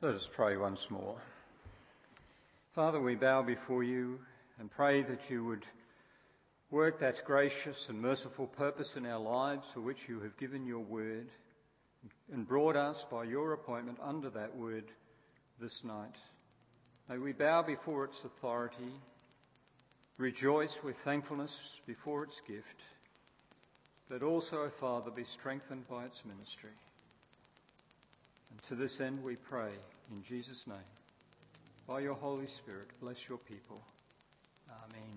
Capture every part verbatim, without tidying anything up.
Let us pray once more. Father, we bow before you and pray that you would work that gracious and merciful purpose in our lives for which you have given your word and brought us by your appointment under that word this night. May we bow before its authority, rejoice with thankfulness before its gift, but also, Father, be strengthened by its ministry. And to this end we pray in Jesus' name. By your Holy Spirit, bless your people. Amen.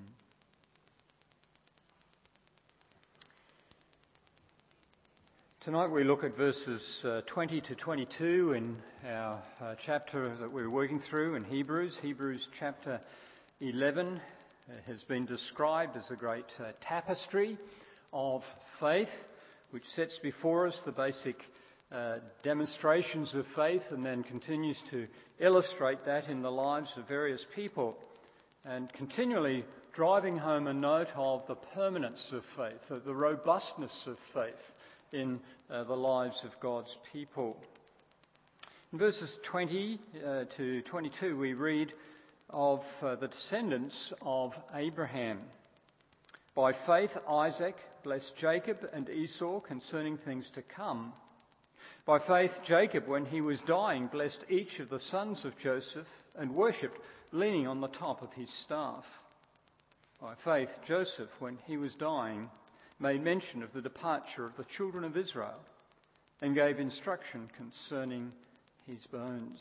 Tonight we look at verses uh, twenty to twenty-two in our uh, chapter that we're working through in Hebrews. Hebrews chapter eleven has been described as a great uh, tapestry of faith, which sets before us the basic uh, demonstrations of faith and then continues to illustrate that in the lives of various people, and continually driving home a note of the permanence of faith, of the robustness of faith in uh, the lives of God's people. In verses twenty uh, to twenty-two we read of uh, the descendants of Abraham. By faith Isaac blessed Jacob and Esau concerning things to come. By faith Jacob, when he was dying, blessed each of the sons of Joseph and worshipped, leaning on the top of his staff. By faith Joseph, when he was dying, made mention of the departure of the children of Israel and gave instruction concerning his bones.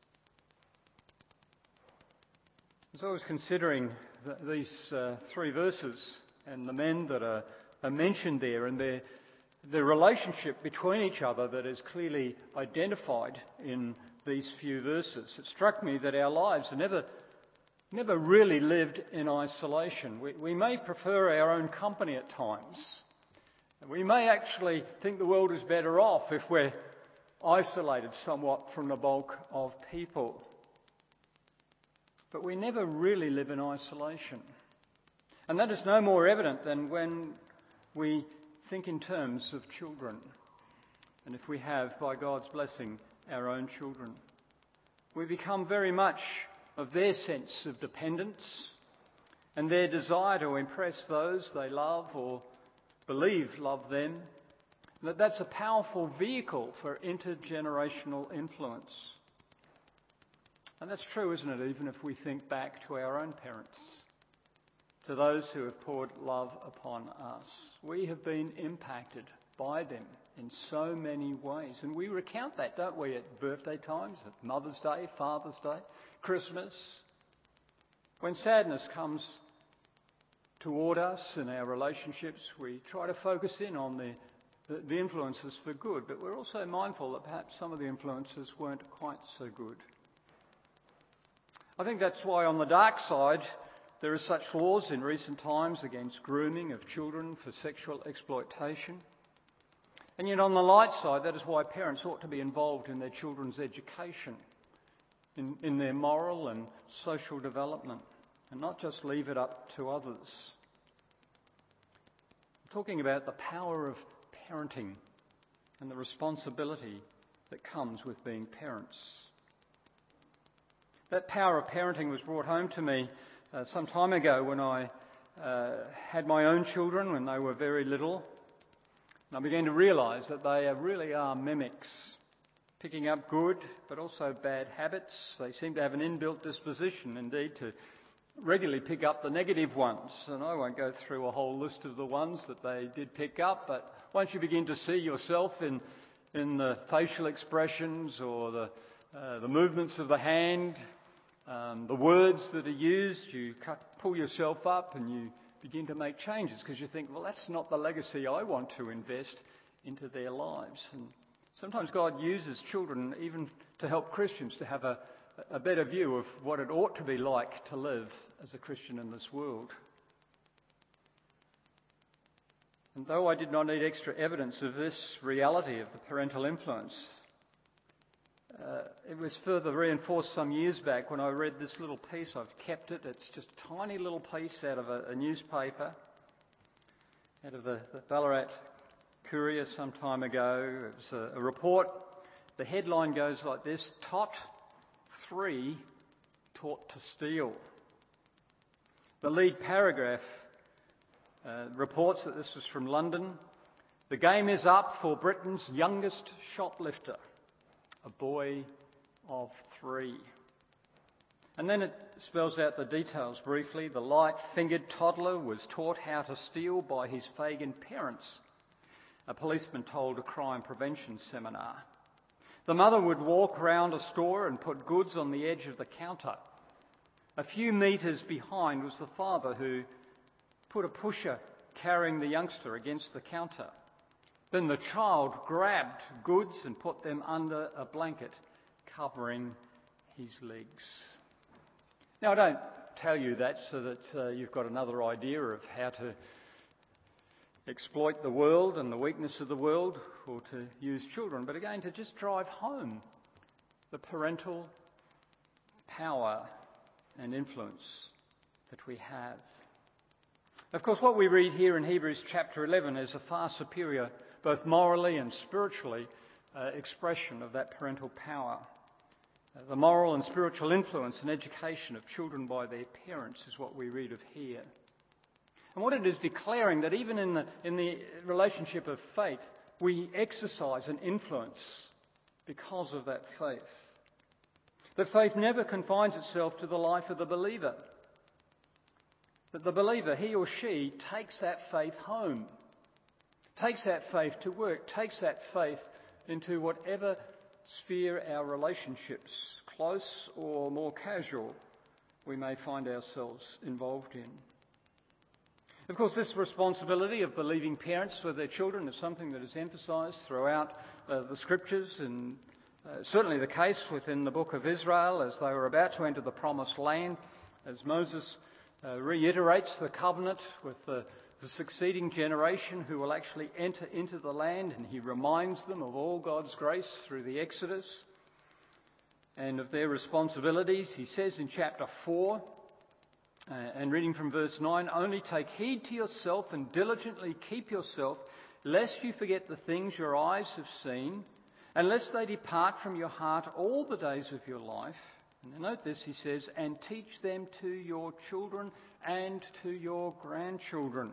As I was considering th- these uh, three verses and the men that are, are mentioned there and their, their relationship between each other that is clearly identified in these few verses, it struck me that our lives are never never really lived in isolation. We, we may prefer our own company at times. We may actually think the world is better off if we're isolated somewhat from the bulk of people. But we never really live in isolation. And that is no more evident than when we think in terms of children. And if we have, by God's blessing, our own children, we become very much of their sense of dependence and their desire to impress those they love or believe love them, that that's a powerful vehicle for intergenerational influence. And that's true, isn't it, even if we think back to our own parents, to those who have poured love upon us. We have been impacted by them in so many ways. And we recount that, don't we, at birthday times, at Mother's Day, Father's Day, Christmas. When sadness comes toward us in our relationships, we try to focus in on the, the, the influences for good, but we're also mindful that perhaps some of the influences weren't quite so good. I think that's why on the dark side there are such laws in recent times against grooming of children for sexual exploitation. And yet on the light side, that is why parents ought to be involved in their children's education, in, in their moral and social development, and not just leave it up to others. I'm talking about the power of parenting and the responsibility that comes with being parents. That power of parenting was brought home to me uh, some time ago when I uh, had my own children when they were very little. And I began to realise that they really are mimics, picking up good but also bad habits. They seem to have an inbuilt disposition, indeed, to regularly pick up the negative ones. And I won't go through a whole list of the ones that they did pick up, but once you begin to see yourself in in the facial expressions or the uh, the movements of the hand, um, the words that are used, you cut, pull yourself up and you begin to make changes because you think, well, that's not the legacy I want to invest into their lives. And sometimes God uses children even to help Christians to have a, a better view of what it ought to be like to live as a Christian in this world. And though I did not need extra evidence of this reality of the parental influence, uh, it was further reinforced some years back when I read this little piece. I've kept it. It's just a tiny little piece out of a, a newspaper, out of the, the Ballarat Courier some time ago. It was a, a report. The headline goes like this: Tot three taught to steal. The lead paragraph uh, reports that this was from London. The game is up for Britain's youngest shoplifter, a boy of three. And then it spells out the details briefly. The light-fingered toddler was taught how to steal by his Fagin parents, a policeman told a crime prevention seminar. The mother would walk around a store and put goods on the edge of the counter. A few metres behind was the father who put a pusher carrying the youngster against the counter. Then the child grabbed goods and put them under a blanket covering his legs. Now, I don't tell you that so that uh, you've got another idea of how to exploit the world and the weakness of the world, or to use children, but again to just drive home the parental power and influence that we have. Of course, what we read here in Hebrews chapter eleven is a far superior, both morally and spiritually, uh, expression of that parental power. Uh, the moral and spiritual influence and education of children by their parents is what we read of here. And what it is declaring that even in the, in the relationship of faith, we exercise an influence because of that faith. That faith never confines itself to the life of the believer. That the believer, he or she, takes that faith home, takes that faith to work, takes that faith into whatever sphere our relationships, close or more casual, we may find ourselves involved in. Of course, this responsibility of believing parents for their children is something that is emphasised throughout uh, the Scriptures, and uh, certainly the case within the book of Israel as they were about to enter the Promised Land, as Moses uh, reiterates the covenant with the, the succeeding generation who will actually enter into the land, and he reminds them of all God's grace through the Exodus and of their responsibilities. He says in chapter four, Uh, and reading from verse nine, "Only take heed to yourself and diligently keep yourself, lest you forget the things your eyes have seen, and lest they depart from your heart all the days of your life." And then note this, he says, "and teach them to your children and to your grandchildren."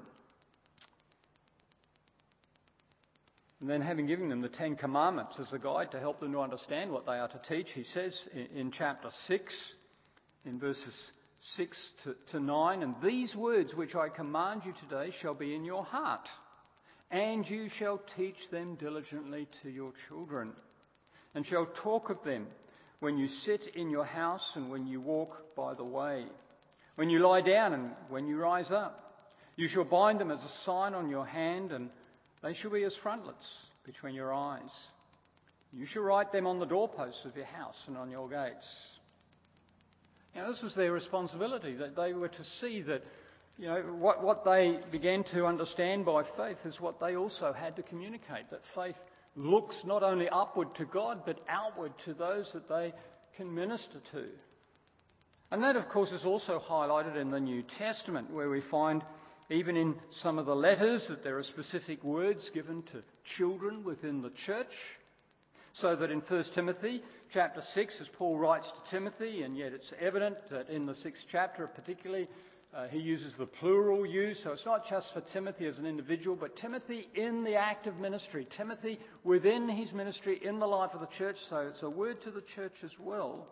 And then, having given them the Ten Commandments as a guide to help them to understand what they are to teach, he says in, in chapter six, in verses six to, to nine, "And these words which I command you today shall be in your heart, and you shall teach them diligently to your children, and shall talk of them when you sit in your house and when you walk by the way, when you lie down and when you rise up. You shall bind them as a sign on your hand, and they shall be as frontlets between your eyes. You shall write them on the doorposts of your house and on your gates." Now, this was their responsibility, that they were to see that, you know, what, what they began to understand by faith is what they also had to communicate, that faith looks not only upward to God, but outward to those that they can minister to. And that, of course, is also highlighted in the New Testament, where we find, even in some of the letters, that there are specific words given to children within the church. So that in First Timothy chapter six, as Paul writes to Timothy, and yet it's evident that in the sixth chapter particularly, uh, he uses the plural use. So it's not just for Timothy as an individual, but Timothy in the act of ministry, Timothy within his ministry in the life of the church. So it's a word to the church as well.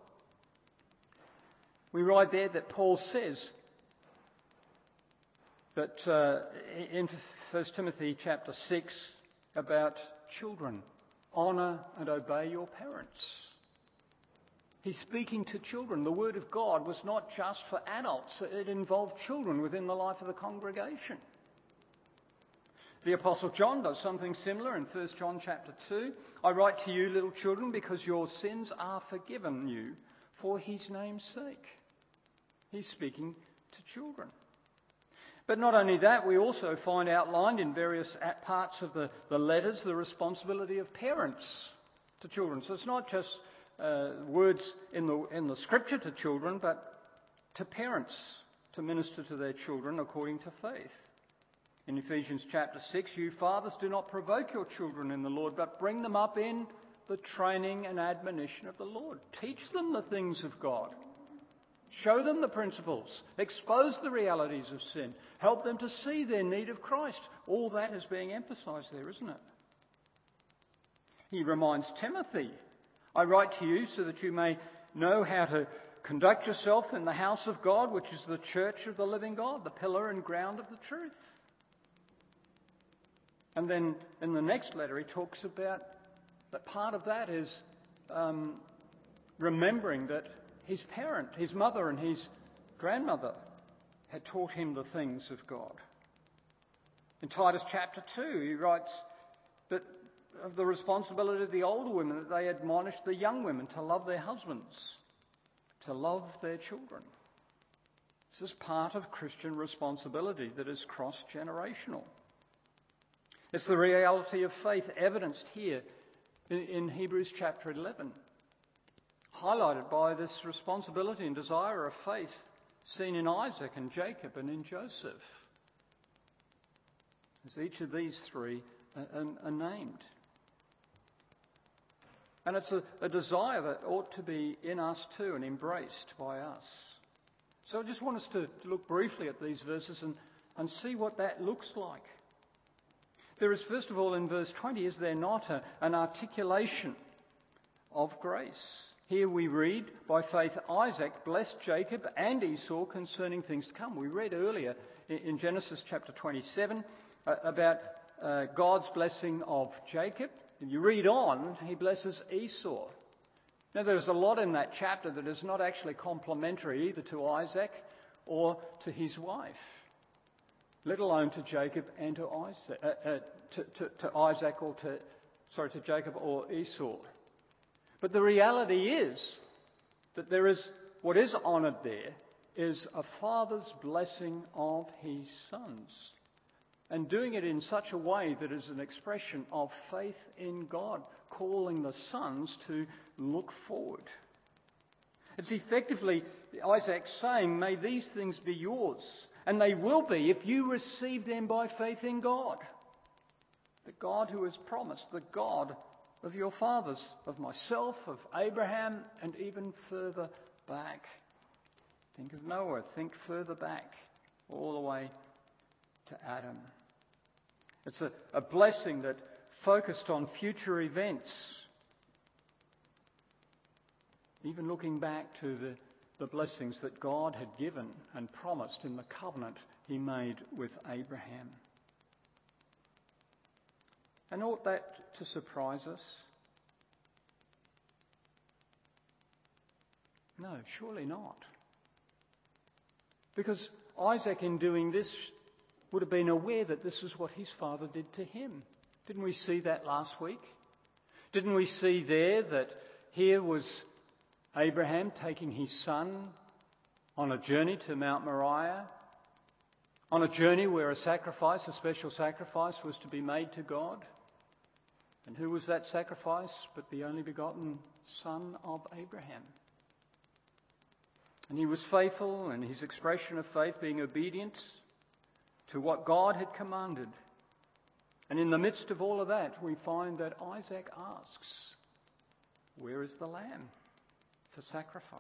We write there that Paul says that uh, in First Timothy chapter six about children, "Honour and obey your parents." He's speaking to children. The Word of God was not just for adults. It involved children within the life of the congregation. The Apostle John does something similar in First John chapter two. "I write to you, little children, because your sins are forgiven you for his name's sake." He's speaking to children. But not only that, we also find outlined in various parts of the, the letters the responsibility of parents to children. So it's not just uh, words in the, in the Scripture to children, but to parents to minister to their children according to faith. In Ephesians chapter six, "You fathers, do not provoke your children in the Lord, but bring them up in the training and admonition of the Lord. Teach them the things of God. Show them the principles. Expose the realities of sin. Help them to see their need of Christ. All that is being emphasised there, isn't it? He reminds Timothy, I write to you so that you may know how to conduct yourself in the house of God, which is the church of the living God, the pillar and ground of the truth. And then in the next letter he talks about that part of that is um, remembering that his parent, his mother and his grandmother had taught him the things of God. In Titus chapter two he writes that of the responsibility of the older women, that they admonish the young women to love their husbands, to love their children. This is part of Christian responsibility that is cross-generational. It's the reality of faith evidenced here in, in Hebrews chapter eleven, highlighted by this responsibility and desire of faith seen in Isaac and Jacob and in Joseph, as each of these three are, are, are named. And it's a, a desire that ought to be in us too and embraced by us. So I just want us to, to look briefly at these verses and, and see what that looks like. There is, first of all, in verse twenty, is there not a, an articulation of grace? Here we read, by faith Isaac blessed Jacob and Esau concerning things to come. We read earlier in, in Genesis chapter twenty-seven uh, about uh, God's blessing of Jacob. If you read on, he blesses Esau. Now there's a lot in that chapter that is not actually complimentary either to Isaac or to his wife, let alone to Jacob and to Isaac, uh, uh, to, to, to Isaac or to, sorry, to Jacob or Esau. But the reality is that there is, what is honoured there is a father's blessing of his sons, and doing it in such a way that is an expression of faith in God, calling the sons to look forward. It's effectively Isaac saying, may these things be yours, and they will be if you receive them by faith in God. The God who has promised, the God of your fathers, of myself, of Abraham, and even further back. Think of Noah, think further back, all the way to Adam. It's a, a blessing that focused on future events, even looking back to the, the blessings that God had given and promised in the covenant he made with Abraham. And ought that to surprise us? No, surely not. Because Isaac, in doing this, would have been aware that this is what his father did to him. Didn't we see that last week? Didn't we see there that here was Abraham taking his son on a journey to Mount Moriah, on a journey where a sacrifice, a special sacrifice, was to be made to God? And who was that sacrifice but the only begotten son of Abraham? And he was faithful, and his expression of faith being obedient to what God had commanded. And in the midst of all of that, we find that Isaac asks, where is the lamb for sacrifice?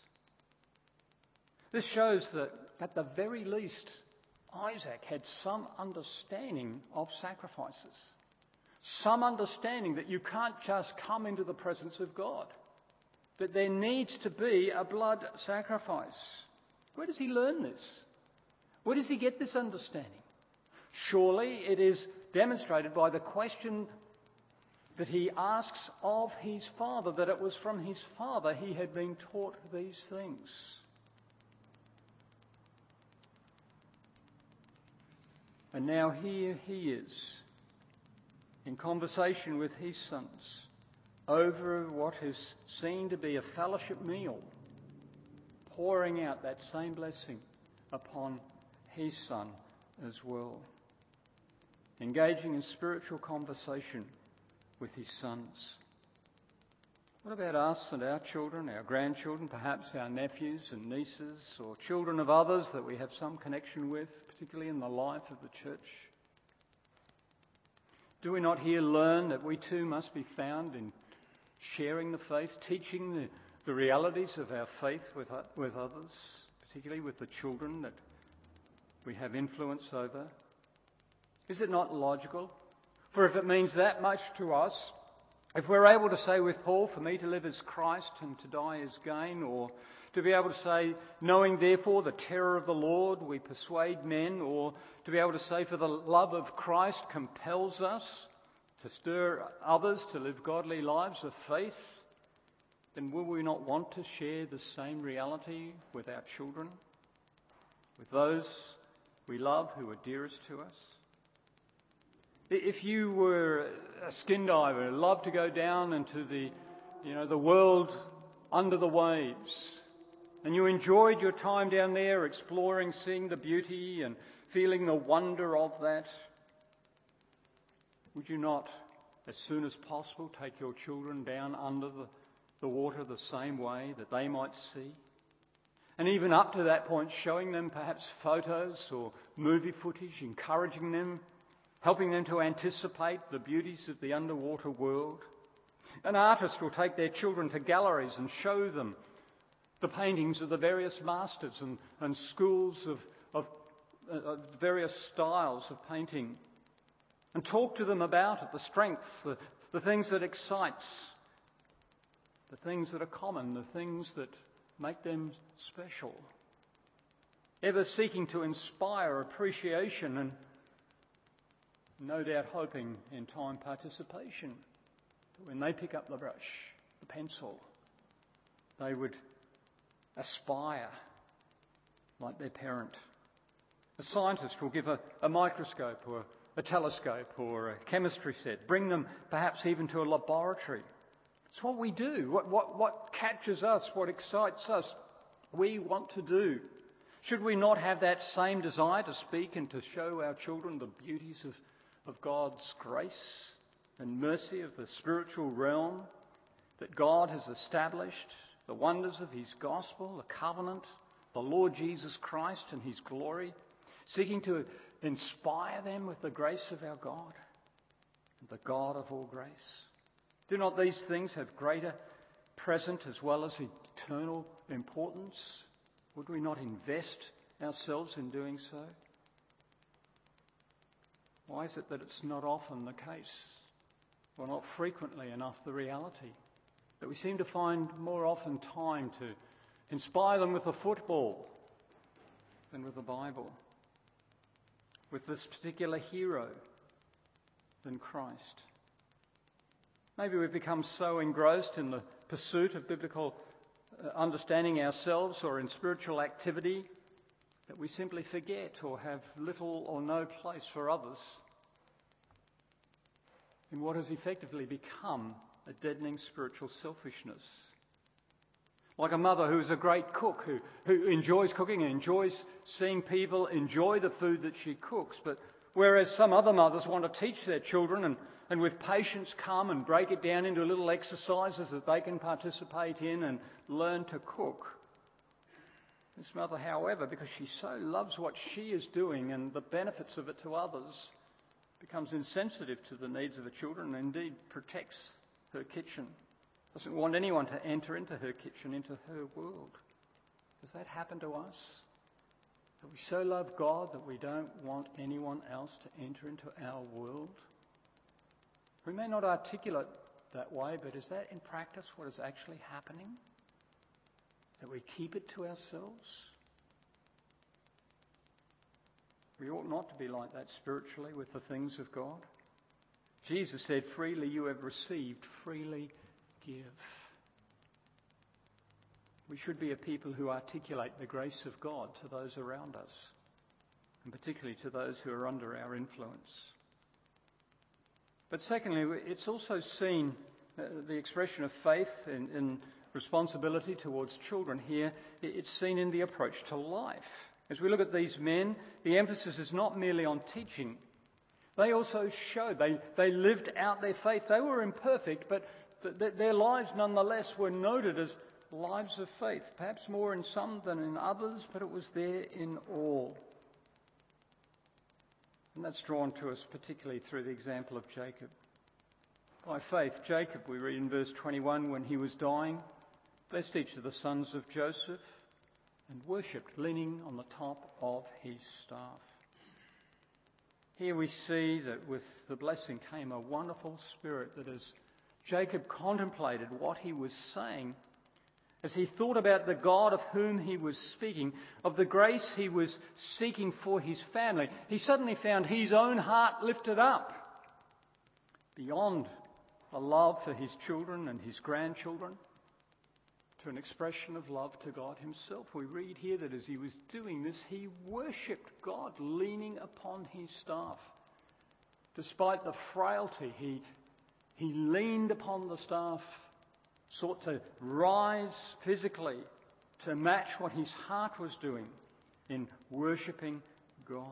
This shows that at the very least, Isaac had some understanding of sacrifices. Some understanding that you can't just come into the presence of God. That there needs to be a blood sacrifice. Where does he learn this? Where does he get this understanding? Surely it is demonstrated by the question that he asks of his father, that it was from his father he had been taught these things. And now here he is, in conversation with his sons, over what is seen to be a fellowship meal, pouring out that same blessing upon his son as well, engaging in spiritual conversation with his sons. What about us and our children, our grandchildren, perhaps our nephews and nieces, or children of others that we have some connection with, particularly in the life of the church? Do we not here learn that we too must be found in sharing the faith, teaching the, the realities of our faith with, with others, particularly with the children that we have influence over? Is it not logical? For if it means that much to us, if we're able to say with Paul, for me to live is Christ and to die is gain, or to be able to say, knowing therefore the terror of the Lord, we persuade men, or to be able to say, for the love of Christ compels us to stir others to live godly lives of faith, then will we not want to share the same reality with our children, with those we love who are dearest to us? If you were a skin diver who loved to go down into the, you know, the world under the waves, and you enjoyed your time down there exploring, seeing the beauty and feeling the wonder of that, would you not, as soon as possible, take your children down under the, the water the same way that they might see? And even up to that point, showing them perhaps photos or movie footage, encouraging them, helping them to anticipate the beauties of the underwater world. An artist will take their children to galleries and show them the paintings of the various masters and, and schools of, of, of various styles of painting, and talk to them about it, the strengths, the, the things that excites, the things that are common, the things that make them special. Ever seeking to inspire appreciation and no doubt hoping in time participation, that when they pick up the brush, the pencil, they would aspire like their parent. A scientist will give a, a microscope or a telescope or a chemistry set, bring them perhaps even to a laboratory. It's what we do, what, what, what catches us, what excites us, we want to do. Should we not have that same desire to speak and to show our children the beauties of of God's grace and mercy of the spiritual realm that God has established, the wonders of his gospel, the covenant, the Lord Jesus Christ and his glory, seeking to inspire them with the grace of our God, the God of all grace? Do not these things have greater present as well as eternal importance? Would we not invest ourselves in doing so? Why is it that it's not often the case, or not frequently enough the reality, that we seem to find more often time to inspire them with a football than with the Bible, with this particular hero than Christ? Maybe we've become so engrossed in the pursuit of biblical understanding ourselves or in spiritual activity that we simply forget or have little or no place for others in what has effectively become a deadening spiritual selfishness. Like a mother who is a great cook, who, who enjoys cooking and enjoys seeing people enjoy the food that she cooks, but whereas some other mothers want to teach their children and, and with patience come and break it down into little exercises that they can participate in and learn to cook. This mother, however, because she so loves what she is doing and the benefits of it to others, becomes insensitive to the needs of her children and indeed protects her kitchen. Doesn't want anyone to enter into her kitchen, into her world. Does that happen to us? That we so love God that we don't want anyone else to enter into our world? We may not articulate that way, but is that in practice what is actually happening? That we keep it to ourselves? We ought not to be like that spiritually with the things of God. Jesus said, freely you have received, freely give. We should be a people who articulate the grace of God to those around us, and particularly to those who are under our influence. But secondly, it's also seen, uh, the expression of faith in, in responsibility towards children here, it's seen in the approach to life. As we look at these men, the emphasis is not merely on teaching. They also showed, they, they lived out their faith. They were imperfect, but th- th- their lives nonetheless were noted as lives of faith. Perhaps more in some than in others, but it was there in all. And that's drawn to us particularly through the example of Jacob. By faith, Jacob, we read in verse twenty-one, when he was dying, blessed each of the sons of Joseph and worshipped, leaning on the top of his staff. Here we see that with the blessing came a wonderful spirit, that as Jacob contemplated what he was saying, as he thought about the God of whom he was speaking, of the grace he was seeking for his family, he suddenly found his own heart lifted up beyond a love for his children and his grandchildren to an expression of love to God himself. We read here that as he was doing this, he worshipped God, leaning upon his staff. Despite the frailty, he, he leaned upon the staff, sought to rise physically to match what his heart was doing in worshipping God.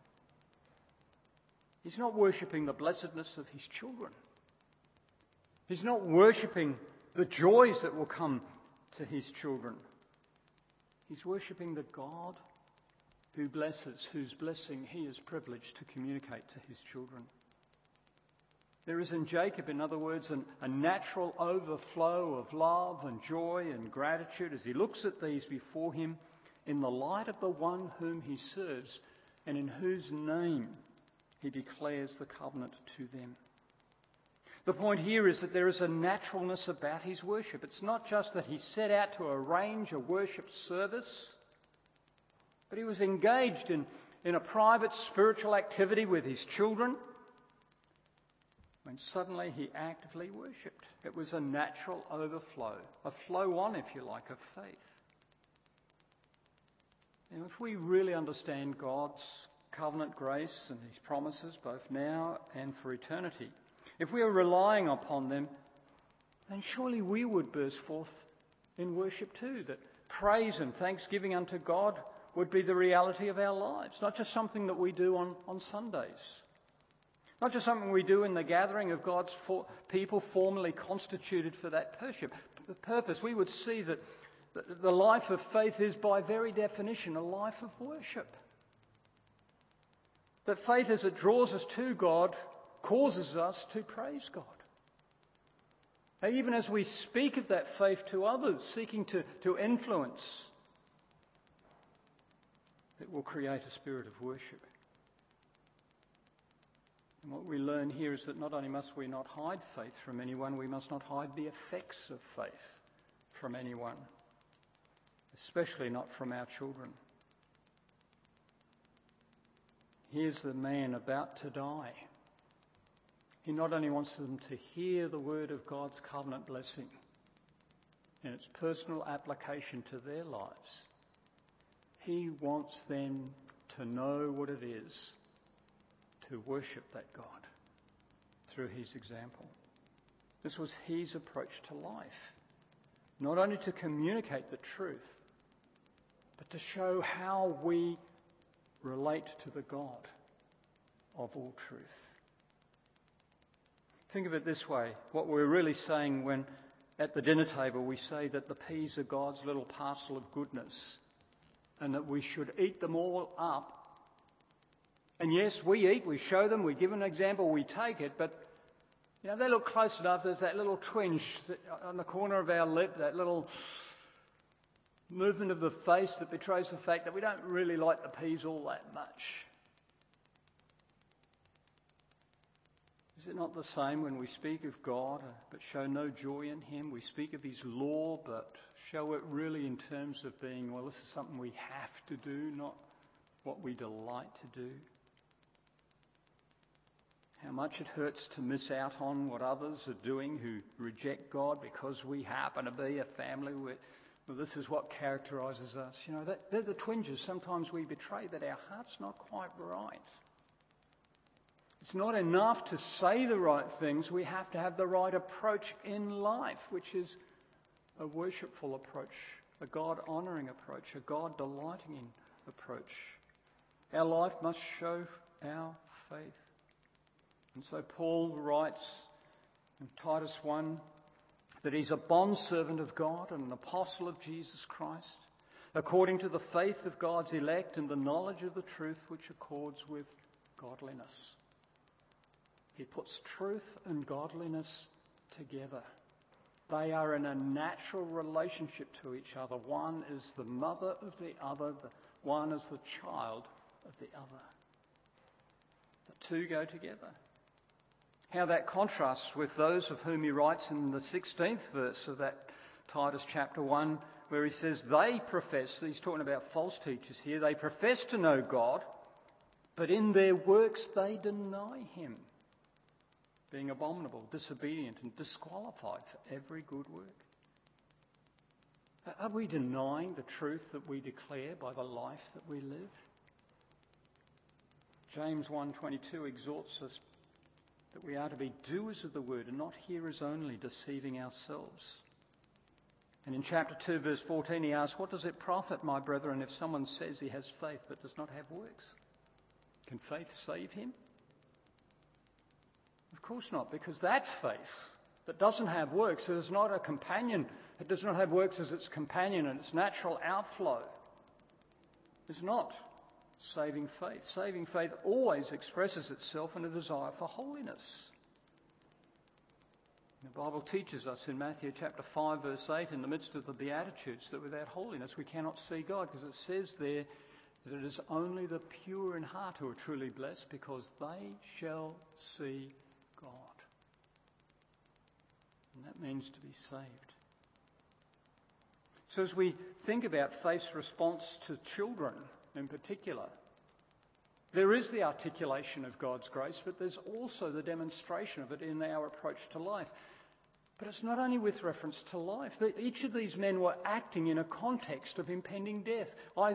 He's not worshipping the blessedness of his children. He's not worshipping the joys that will come to his children. He's worshipping the God who blesses, whose blessing he is privileged to communicate to his children. There is in Jacob, in other words, an, a natural overflow of love and joy and gratitude as he looks at these before him in the light of the one whom he serves and in whose name he declares the covenant to them. The point here is that there is a naturalness about his worship. It's not just that he set out to arrange a worship service, but he was engaged in, in a private spiritual activity with his children when suddenly he actively worshipped. It was a natural overflow, a flow on, if you like, of faith. Now, if we really understand God's covenant grace and his promises, both now and for eternity, if we are relying upon them, then surely we would burst forth in worship too, that praise and thanksgiving unto God would be the reality of our lives, not just something that we do on, on Sundays, not just something we do in the gathering of God's for, people formally constituted for that purpose. We would see that the life of faith is by very definition a life of worship. That faith, as it draws us to God, causes us to praise God. Now, even as we speak of that faith to others, seeking to, to influence, it will create a spirit of worship. And what we learn here is that not only must we not hide faith from anyone, we must not hide the effects of faith from anyone, especially not from our children. Here's the man about to die. He not only wants them to hear the word of God's covenant blessing in its personal application to their lives, he wants them to know what it is to worship that God through his example. This was his approach to life. Not only to communicate the truth, but to show how we relate to the God of all truth. Think of it this way. What we're really saying when at the dinner table we say that the peas are God's little parcel of goodness and that we should eat them all up. And yes, we eat, we show them, we give an example, we take it, but you know, they look close enough. There's that little twinge on the corner of our lip, that little movement of the face that betrays the fact that we don't really like the peas all that much. Is it not the same when we speak of God but show no joy in him? We speak of his law but show it really in terms of being, well, this is something we have to do, not what we delight to do. How much it hurts to miss out on what others are doing who reject God because we happen to be a family with, well, this is what characterises us. You know, that, they're the twinges sometimes we betray, that our heart's not quite right. It's not enough to say the right things. We have to have the right approach in life, which is a worshipful approach, a God-honouring approach, a God-delighting in approach. Our life must show our faith. And so Paul writes in Titus one that he's a bondservant of God and an apostle of Jesus Christ, according to the faith of God's elect and the knowledge of the truth which accords with godliness. He puts truth and godliness together. They are in a natural relationship to each other. One is the mother of the other, the one is the child of the other. The two go together. How that contrasts with those of whom he writes in the sixteenth verse of that Titus chapter one, where he says they profess, he's talking about false teachers here, they profess to know God, but in their works they deny him, being abominable, disobedient and disqualified for every good work. Are we denying the truth that we declare by the life that we live? James one twenty-two exhorts us that we are to be doers of the word and not hearers only, deceiving ourselves. And in chapter two, verse fourteen, he asks, what does it profit, my brethren, if someone says he has faith but does not have works? Can faith save him? Of course not, because that faith that doesn't have works is not a companion. It does not have works as its companion and its natural outflow. It's not saving faith. Saving faith always expresses itself in a desire for holiness. The Bible teaches us in Matthew chapter five verse eight, in the midst of the Beatitudes, that without holiness we cannot see God, because it says there that it is only the pure in heart who are truly blessed, because they shall see God. And that means to be saved. So as we think about faith's response to children in particular, there is the articulation of God's grace, but there's also the demonstration of it in our approach to life. But it's not only with reference to life. Each of these men were acting in a context of impending death.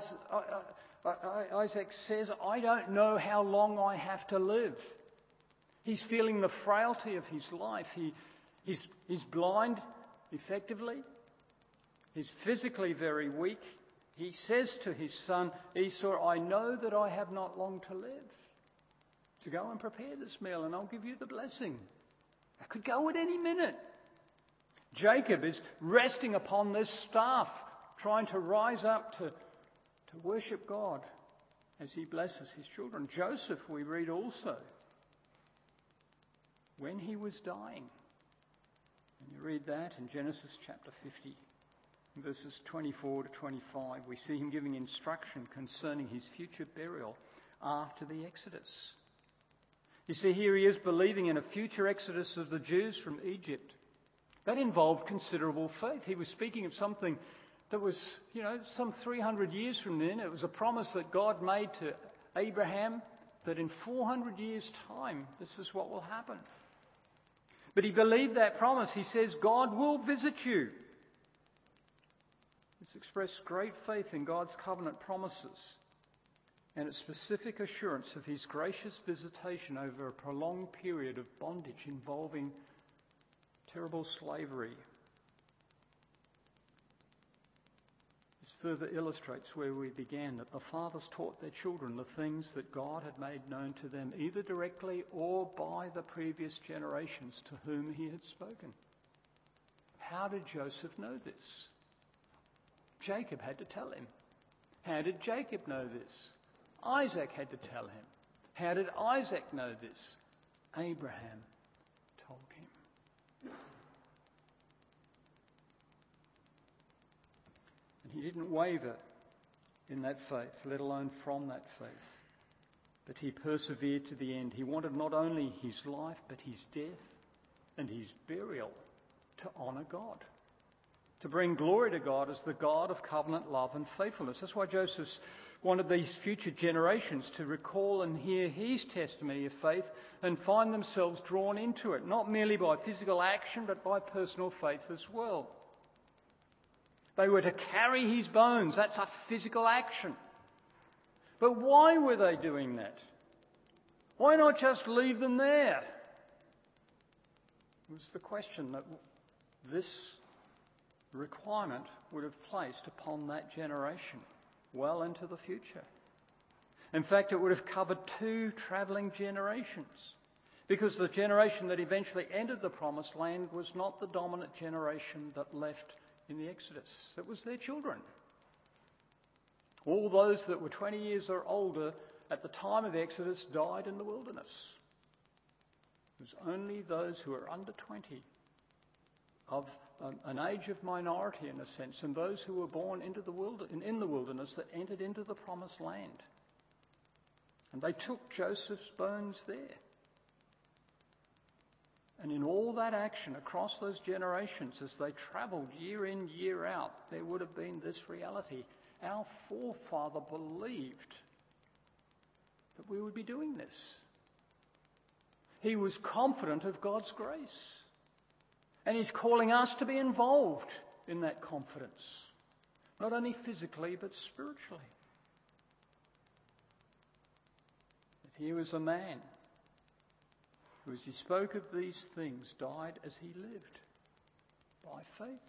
Isaac says, I don't know how long I have to live. He's feeling the frailty of his life. He, he's, he's blind, effectively. He's physically very weak. He says to his son Esau, I know that I have not long to live. So go and prepare this meal and I'll give you the blessing. I could go at any minute. Jacob is resting upon this staff, trying to rise up to, to worship God as he blesses his children. Joseph, we read also, when he was dying. And you read that in Genesis chapter fifty. In verses twenty-four to twenty-five, we see him giving instruction concerning his future burial after the Exodus. You see, here he is believing in a future exodus of the Jews from Egypt. That involved considerable faith. He was speaking of something that was, you know, some three hundred years from then. It was a promise that God made to Abraham that in four hundred years' time, this is what will happen. But he believed that promise. He says, God will visit you. It's expressed great faith in God's covenant promises and its specific assurance of his gracious visitation over a prolonged period of bondage involving terrible slavery. This further illustrates where we began, that the fathers taught their children the things that God had made known to them, either directly or by the previous generations to whom he had spoken. How did Joseph know this? Jacob had to tell him. How did Jacob know this? Isaac had to tell him. How did Isaac know this? Abraham told him. And he didn't waver in that faith, let alone from that faith. But he persevered to the end. He wanted not only his life, but his death and his burial to honour God, to bring glory to God as the God of covenant love and faithfulness. That's why Joseph wanted these future generations to recall and hear his testimony of faith and find themselves drawn into it, not merely by physical action, but by personal faith as well. They were to carry his bones. That's a physical action. But why were they doing that? Why not just leave them there? It was the question that this requirement would have placed upon that generation well into the future. In fact, it would have covered two travelling generations, because the generation that eventually entered the Promised Land was not the dominant generation that left in the Exodus. It was their children. All those that were twenty years or older at the time of the Exodus died in the wilderness. It was only those who were under twenty, of um, an age of minority in a sense, and those who were born into the wilder- in the wilderness that entered into the promised land. And they took Joseph's bones there. And in all that action across those generations, as they travelled year in, year out, there would have been this reality. Our forefather believed that we would be doing this. He was confident of God's grace. And he's calling us to be involved in that confidence. Not only physically, but spiritually. That he was a man who, as he spoke of these things, died as he lived. By faith.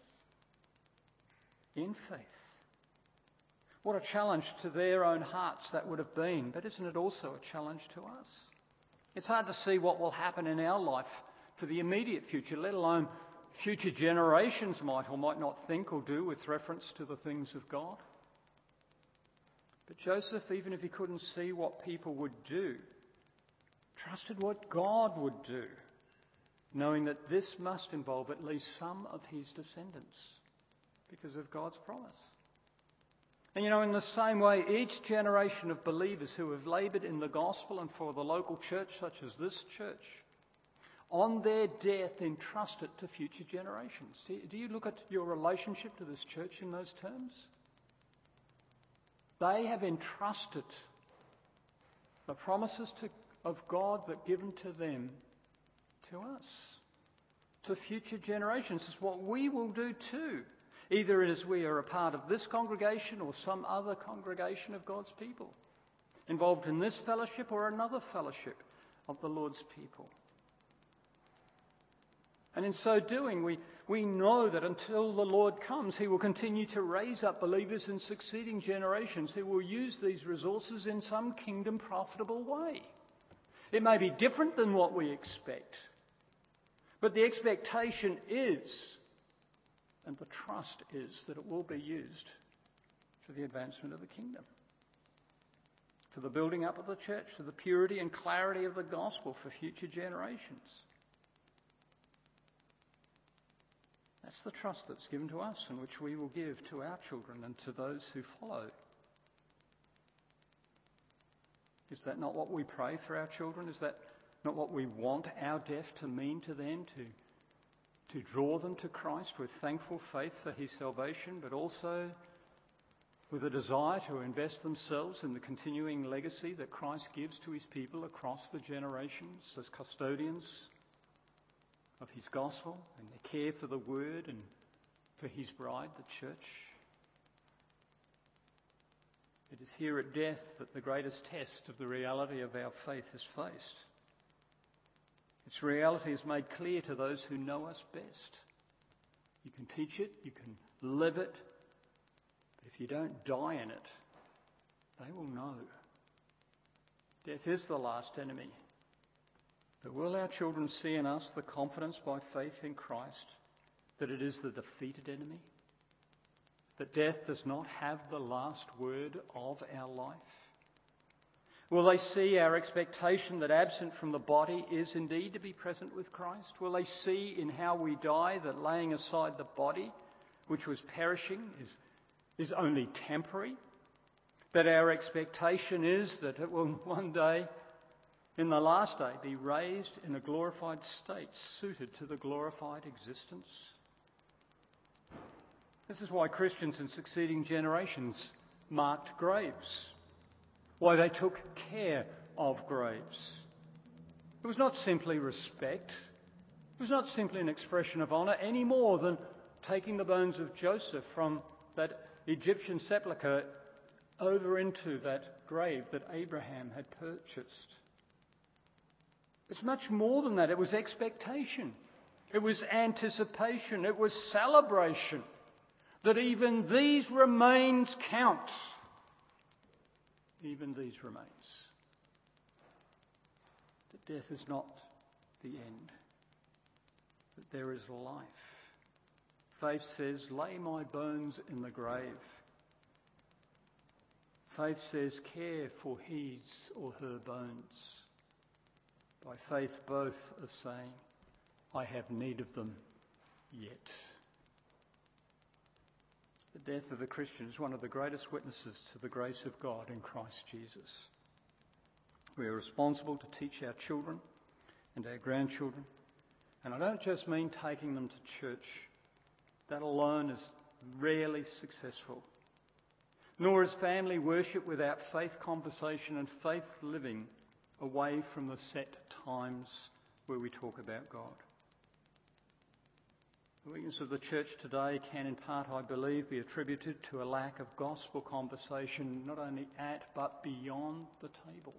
In faith. What a challenge to their own hearts that would have been. But isn't it also a challenge to us? It's hard to see what will happen in our life for the immediate future, let alone future generations might or might not think or do with reference to the things of God. But Joseph, even if he couldn't see what people would do, trusted what God would do, knowing that this must involve at least some of his descendants because of God's promise. And you know, in the same way, each generation of believers who have laboured in the gospel and for the local church, such as this church, on their death entrust it to future generations. Do you, do you look at your relationship to this church in those terms? They have entrusted the promises to, of God that given to them to us, to future generations. It's what we will do too. Either as we are a part of this congregation or some other congregation of God's people, involved in this fellowship or another fellowship of the Lord's people. And in so doing, we, we know that until the Lord comes, he will continue to raise up believers in succeeding generations who will use these resources in some kingdom profitable way. It may be different than what we expect, but the expectation is, and the trust is, that it will be used for the advancement of the kingdom, for the building up of the church, for the purity and clarity of the gospel for future generations. That's the trust that's given to us and which we will give to our children and to those who follow. Is that not what we pray for our children? Is that not what we want our death to mean to them, to, to draw them to Christ with thankful faith for his salvation, but also with a desire to invest themselves in the continuing legacy that Christ gives to his people across the generations as custodians of his gospel and their care for the word and for his bride, the church? It is here at death that the greatest test of the reality of our faith is faced. Its reality is made clear to those who know us best. You can teach it, you can live it, but if you don't die in it, they will know. Death is the last enemy. But will our children see in us the confidence by faith in Christ that it is the defeated enemy? That death does not have the last word of our life? Will they see our expectation that absent from the body is indeed to be present with Christ? Will they see in how we die that laying aside the body, which was perishing, is, is only temporary? That our expectation is that it will one day, in the last day, be raised in a glorified state suited to the glorified existence? This is why Christians in succeeding generations marked graves, why they took care of graves. It was not simply respect. It was not simply an expression of honour, any more than taking the bones of Joseph from that Egyptian sepulchre over into that grave that Abraham had purchased. It's much more than that. It was expectation. It was anticipation. It was celebration. That even these remains count. Even these remains. That death is not the end. That there is life. Faith says, lay my bones in the grave. Faith says, care for his or her bones. By faith both are saying, I have need of them yet. The death of the Christian is one of the greatest witnesses to the grace of God in Christ Jesus. We are responsible to teach our children and our grandchildren. And I don't just mean taking them to church. That alone is rarely successful. Nor is family worship without faith conversation and faith living away from the set times where we talk about God. The weakness of the church today can in part, I believe, be attributed to a lack of gospel conversation not only at but beyond the table.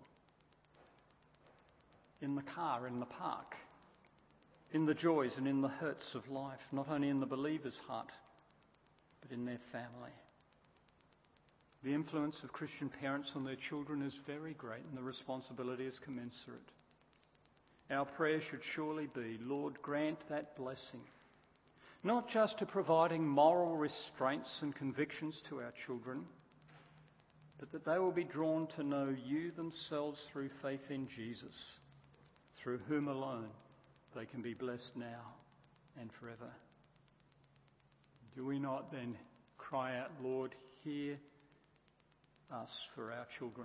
In the car, in the park, in the joys and in the hurts of life, not only in the believer's heart, but in their family. The influence of Christian parents on their children is very great and the responsibility is commensurate. Our prayer should surely be, Lord, grant that blessing, not just to providing moral restraints and convictions to our children, but that they will be drawn to know you themselves through faith in Jesus, through whom alone they can be blessed now and forever. Do we not then cry out, Lord, hear us for our children?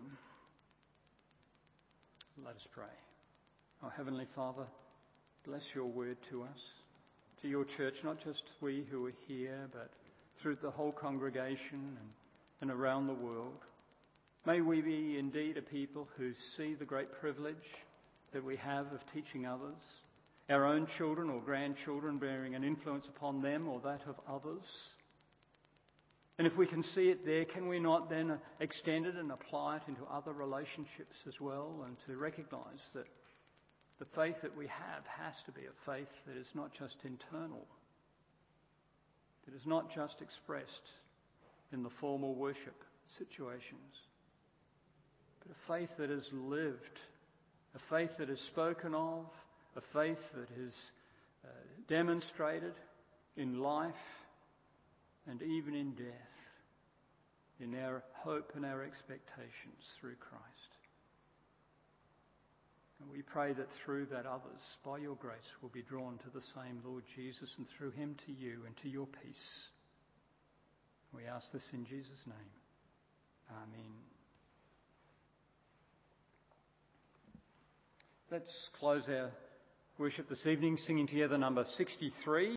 Let us pray. Our Heavenly Father, bless your word to us, to your church, not just we who are here, but through the whole congregation and, and around the world. May we be indeed a people who see the great privilege that we have of teaching others, our own children or grandchildren, bearing an influence upon them or that of others. And if we can see it there, can we not then extend it and apply it into other relationships as well, and to recognise that the faith that we have has to be a faith that is not just internal, that is not just expressed in the formal worship situations, but a faith that is lived, a faith that is spoken of, a faith that is uh, demonstrated in life and even in death, in our hope and our expectations through Christ. And we pray that through that others, by your grace, will be drawn to the same Lord Jesus, and through him to you and to your peace. We ask this in Jesus' name. Amen. Let's close our worship this evening singing together number sixty-three.